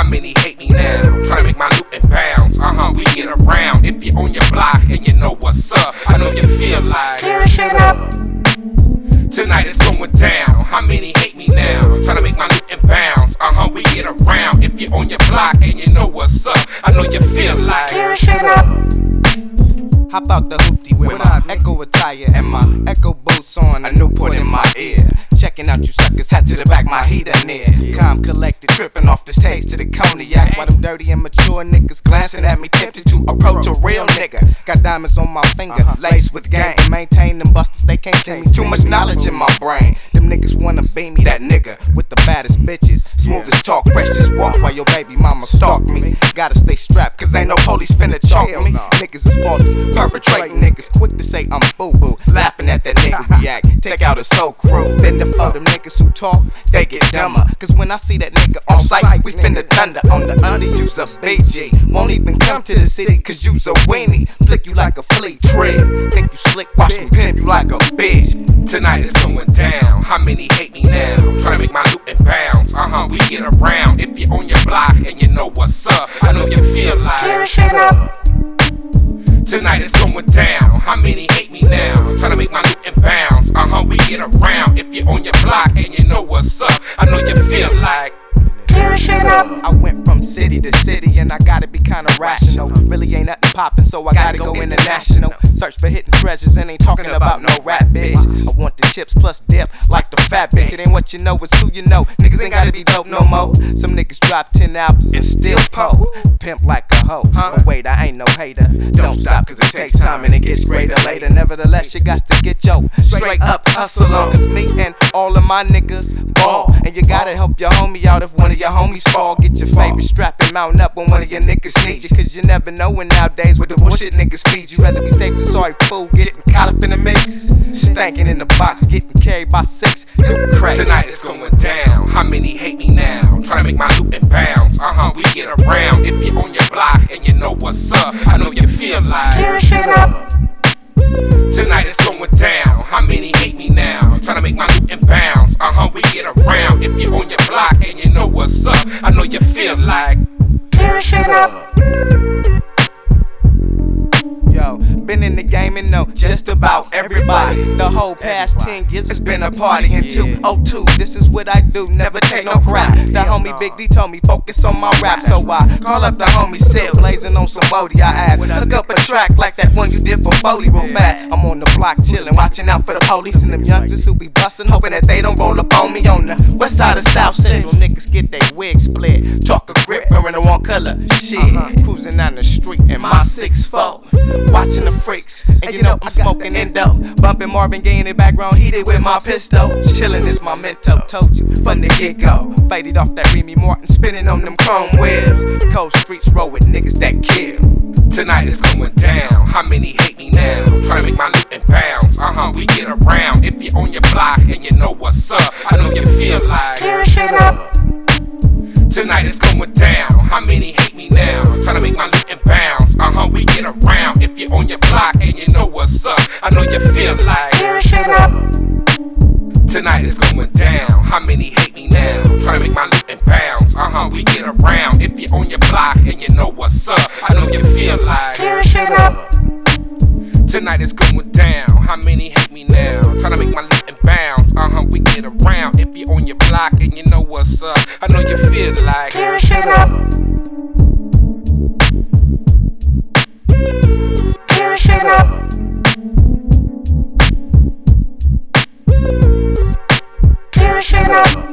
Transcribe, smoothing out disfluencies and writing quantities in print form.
How many hate me now? Tryna make my loot in pounds. We get around. If you're on your block and you know what's up, I know you feel like tear shit up. Tonight it's going down. How many hate me now? Tryna make my loot in pounds. We get around. If you're on your block and you know what's up, I know you feel like tear shit up. Hop out the hoopty with my Echo attire and my Echo boots on, a Newport in my ear. Checking out you suckers, hat to the back, my heater near. Calm collected, tripping off this taste to the cognac. While them dirty and mature niggas glancing at me, tempted to approach a real nigga. Got diamonds on my finger, laced with gang. Maintain them busters, they can't see me. Too much knowledge in my brain. Them niggas wanna be me, that nigga with the baddest bitches. Smooth as talk, fresh as walk while your baby mama stalk me. Gotta stay strapped, cause ain't no police finna chalk me. Niggas is faulty, perpetrating niggas quick to say I'm boo-boo. Laughing at that nigga react, take out his whole crew. Then the them niggas who talk, they get dumber. Cause when I see that nigga on sight, we finna thunder on the under. You's a BG, won't even come to the city cause you's a weenie. Flick you like a flea tree. Think you slick, watch me pimp you like a bitch. Tonight it's going down. How many hate me now? Tryna make my loot in pounds. We get around. If you're on your block and you know what's up, I know you feel like tear shit up. Tonight it's going down. How many hate me now? Tryna make my loot in pounds. We get around. If you're on your block and you know what's up, I know you feel like tear shit up. I went from city to city and I gotta be kinda rational. Really ain't nothing poppin', so I gotta go international. Search for hidden treasures and ain't talking about no rap, bitch. I want the chips plus dip like the fat bitch. It ain't what you know, it's who you know. Niggas ain't gotta be dope no more. Some niggas drop 10 albums and still po. Pimp like a hoe. But wait, I ain't no hater. Don't stop cause it takes time and it gets greater later. Nevertheless, you got to get your straight up hustle on. Cause me and all of my niggas ball. And you gotta help your homie out if one of your homies fall. Get your favorite strap and mount up when one of your niggas need you. Cause you never know when nowadays with the bullshit niggas feed you. Rather be safe than sorry fool, getting caught up in the mix. Stankin' in the box, getting carried by 6. You crazy. Tonight it's going down. How many hate me now? Tryna make my loot in pounds. We get around. If you're on your block and you know what's up, I know you feel like tear shit up. Tonight it's going down. How many hate me now? Tryna make my loot in pounds. We get around. If you're on your block and you know what's up, I know you feel like tear shit up. Yo, been in the game and know just about everybody. The whole past 10 years it's been a party. In 202, this is what I do, never take no crap. The homie Big D told me focus on my rap, so I call up the homie Sil, blazing on some Bodie. I asked, hook up a track like that one you did for Foley real fat. I'm on the block chillin', watching out for the police and them youngsters who be bustin', hoping that they don't roll up on me on the west side of South Central. Niggas get they wig split, talk a grip, wearing the wrong color. Shit, cruising down the street in my 6'4", watching the freaks, and you know I'm smoking Indo. Bumping Marvin Gaye in the background, heated with my pistol. Chillin' is my mento, told you, from the get-go. Faded off that Remy Martin, spinning on them chrome wheels. Cold streets roll with niggas that kill. tonight it's going down. How many hate me now? Tryna make my loot in pounds. We get around. If you're on your block and you know what's up, I know you feel like tear shit up. Tonight it's going down. How many hate me now? Tryna make my loot in pounds. We get around. If you're on your block and you know what's up, I know you feel like tear shit up. tonight it's going down. How many hate me now? Tryna make my loot in pounds. We get around. If you're on your block and you know what's up, I know you feel like tear shit up. tonight it's going down. How many hate me now? Tryna make my loot in pounds. We get around. If you're on your block and you know what's up, I know you feel like tear shit up. Tear shit up. Tear shit up.